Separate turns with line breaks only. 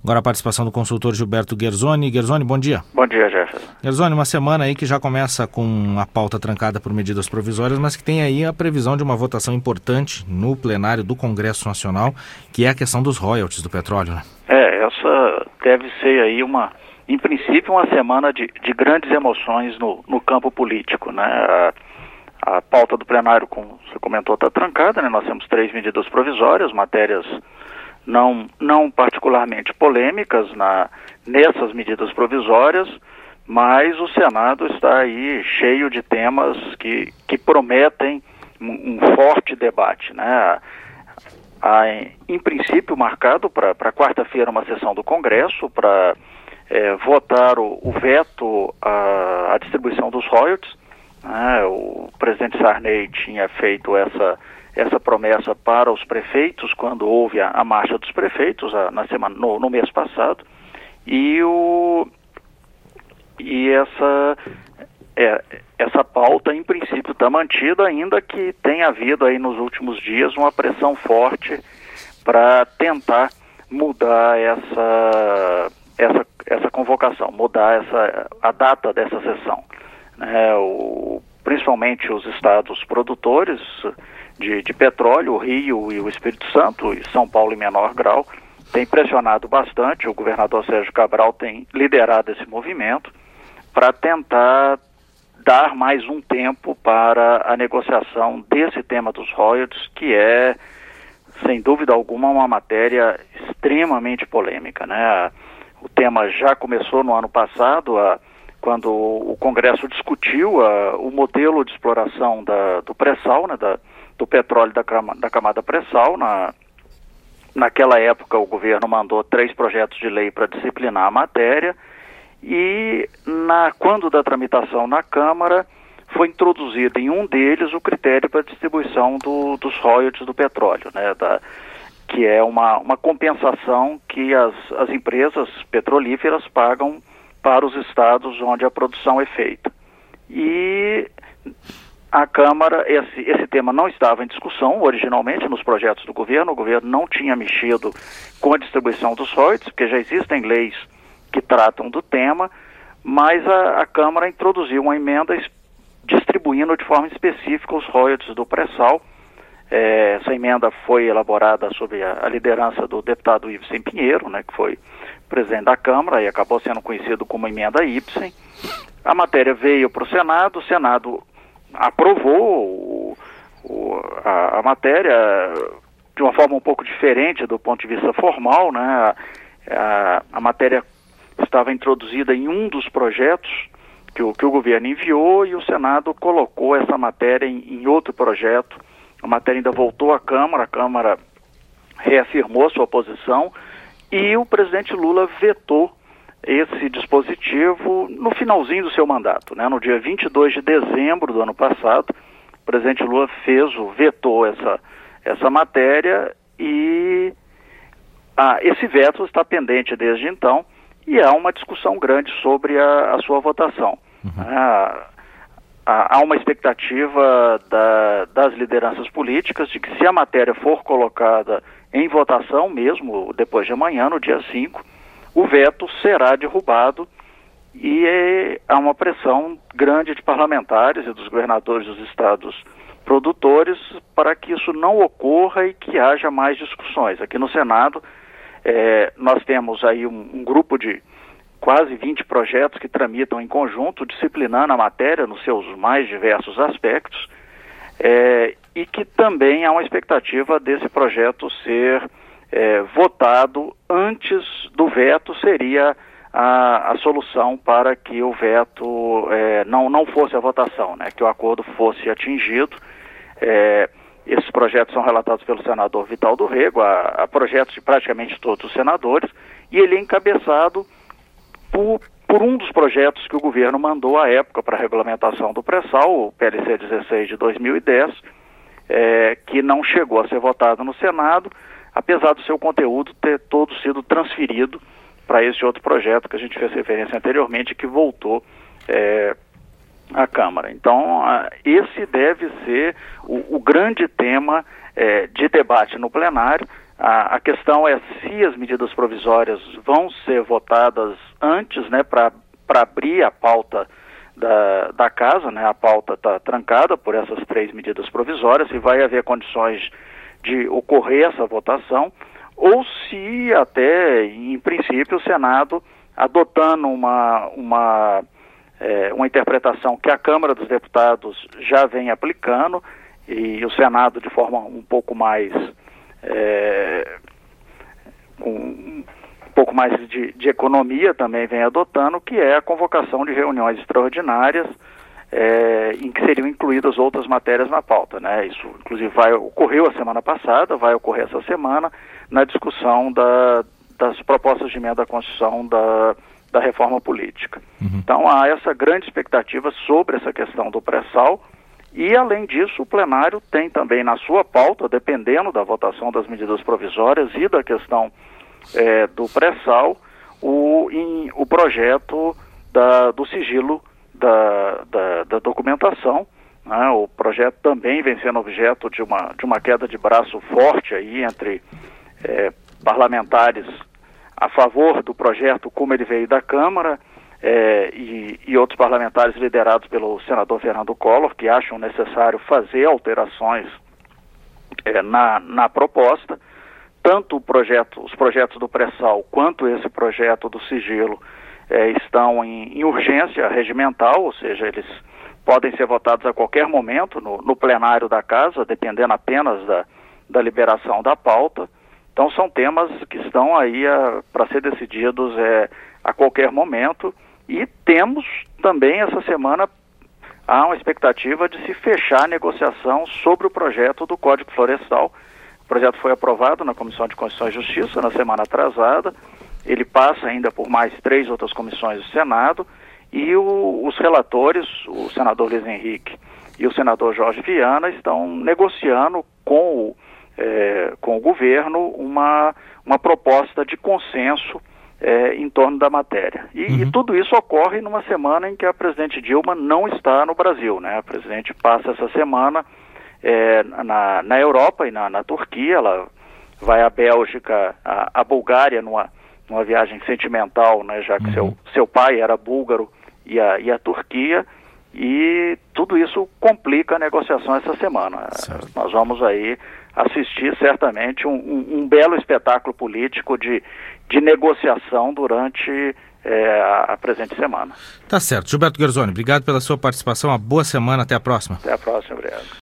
Agora a participação do consultor Gilberto Guerzoni. Guerzoni, bom dia.
Bom dia, Jefferson.
Guerzoni, uma semana aí que já começa com a pauta trancada por medidas provisórias, mas que tem aí a previsão de uma votação importante no plenário do Congresso Nacional, que é a questão dos royalties do petróleo, né?
Essa deve ser aí em princípio, uma semana de grandes emoções no campo político, né? A pauta do plenário, como você comentou, está trancada, né? Nós temos 3 medidas provisórias, matérias não particularmente polêmicas nessas medidas provisórias, mas o Senado está aí cheio de temas que prometem um forte debate, né? Em princípio, marcado para quarta-feira uma sessão do Congresso para votar o veto à distribuição dos royalties. O presidente Sarney tinha feito essa promessa para os prefeitos quando houve a marcha dos prefeitos no mês passado, e essa pauta em princípio está mantida, ainda que tenha havido aí nos últimos dias uma pressão forte para tentar mudar essa convocação, mudar a data dessa sessão. Principalmente os estados produtores de petróleo, o Rio e o Espírito Santo, e São Paulo em menor grau, têm pressionado bastante. O governador Sérgio Cabral tem liderado esse movimento para tentar dar mais um tempo para a negociação desse tema dos royalties, que é, sem dúvida alguma, uma matéria extremamente polêmica, né? O tema já começou no ano passado, quando o Congresso discutiu o modelo de exploração do pré-sal, né, do petróleo da camada pré-sal. Naquela época o governo mandou 3 projetos de lei para disciplinar a matéria, e quando da tramitação na Câmara foi introduzido em um deles o critério para distribuição dos royalties do petróleo, né, que é uma compensação que as empresas petrolíferas pagam para os estados onde a produção é feita. E a Câmara, esse tema não estava em discussão originalmente nos projetos do governo. O governo não tinha mexido com a distribuição dos royalties, porque já existem leis que tratam do tema, mas a Câmara introduziu uma emenda distribuindo de forma específica os royalties do pré-sal. Essa emenda foi elaborada sob a liderança do deputado Ivesen Pinheiro, né, que foi presidente da Câmara e acabou sendo conhecido como emenda Ipsen. A matéria veio para o Senado aprovou a matéria de uma forma um pouco diferente do ponto de vista formal, né? A matéria estava introduzida em um dos projetos que o governo enviou, e o Senado colocou essa matéria em outro projeto. A matéria ainda voltou à Câmara, a Câmara reafirmou sua posição, e o presidente Lula vetou esse dispositivo no finalzinho do seu mandato, né? No dia 22 de dezembro do ano passado, o presidente Lula vetou essa matéria, e esse veto está pendente desde então, e há uma discussão grande sobre a sua votação. Há uma expectativa das lideranças políticas de que, se a matéria for colocada em votação mesmo depois de amanhã, no dia 5, o veto será derrubado, e há uma pressão grande de parlamentares e dos governadores dos estados produtores para que isso não ocorra e que haja mais discussões. Aqui no Senado, nós temos aí um grupo de quase 20 projetos que tramitam em conjunto, disciplinando a matéria nos seus mais diversos aspectos, e que também há uma expectativa desse projeto ser votado antes do veto. Seria a solução para que o veto não fosse a votação, né? Que o acordo fosse atingido. Esses projetos são relatados pelo senador Vital do Rego, a projetos de praticamente todos os senadores, e ele é encabeçado por um dos projetos que o governo mandou à época para a regulamentação do pré-sal, o PLC 16 de 2010, que não chegou a ser votado no Senado, apesar do seu conteúdo ter todo sido transferido para esse outro projeto que a gente fez referência anteriormente, que voltou à Câmara. Então, esse deve ser o grande tema de debate no plenário. A questão é se as medidas provisórias vão ser votadas antes, né, para abrir a pauta da casa, né? A pauta está trancada por essas 3 medidas provisórias, se vai haver condições de ocorrer essa votação, ou se até, em princípio, o Senado, adotando uma interpretação que a Câmara dos Deputados já vem aplicando, e o Senado de forma um pouco mais com um pouco mais de economia também vem adotando, que é a convocação de reuniões extraordinárias em que seriam incluídas outras matérias na pauta, né? Isso, inclusive, ocorreu a semana passada, vai ocorrer essa semana, na discussão das propostas de emenda à Constituição da reforma política. Uhum. Então, há essa grande expectativa sobre essa questão do pré-sal, e, além disso, o plenário tem também na sua pauta, dependendo da votação das medidas provisórias e da questão do pré-sal, o projeto do sigilo da documentação, né? O projeto também vem sendo objeto de uma queda de braço forte aí entre parlamentares a favor do projeto como ele veio da Câmara, e outros parlamentares liderados pelo senador Fernando Collor, que acham necessário fazer alterações na proposta. Tanto os projetos do pré-sal quanto esse projeto do sigilo estão em urgência regimental, ou seja, eles podem ser votados a qualquer momento no plenário da Casa, dependendo apenas da liberação da pauta. Então são temas que estão aí para ser decididos a qualquer momento, e temos também essa semana há uma expectativa de se fechar a negociação sobre o projeto do Código Florestal. O projeto foi aprovado na Comissão de Constituição e Justiça na semana atrasada, ele passa ainda por mais 3 outras comissões do Senado, e os relatores, o senador Luiz Henrique e o senador Jorge Viana, estão negociando com o governo uma proposta de consenso em torno da matéria. E tudo isso ocorre numa semana em que a presidente Dilma não está no Brasil, né? A presidente passa essa semana na Europa e na Turquia. Ela vai à Bélgica, à Bulgária, numa viagem sentimental, né? Já que seu pai era búlgaro, e a Turquia, e tudo isso complica a negociação essa semana. Nós vamos aí assistir certamente um belo espetáculo político de negociação durante a presente semana.
Tá certo. Gilberto Guerzoni, obrigado pela sua participação, uma boa semana, até a próxima.
Até a próxima, obrigado.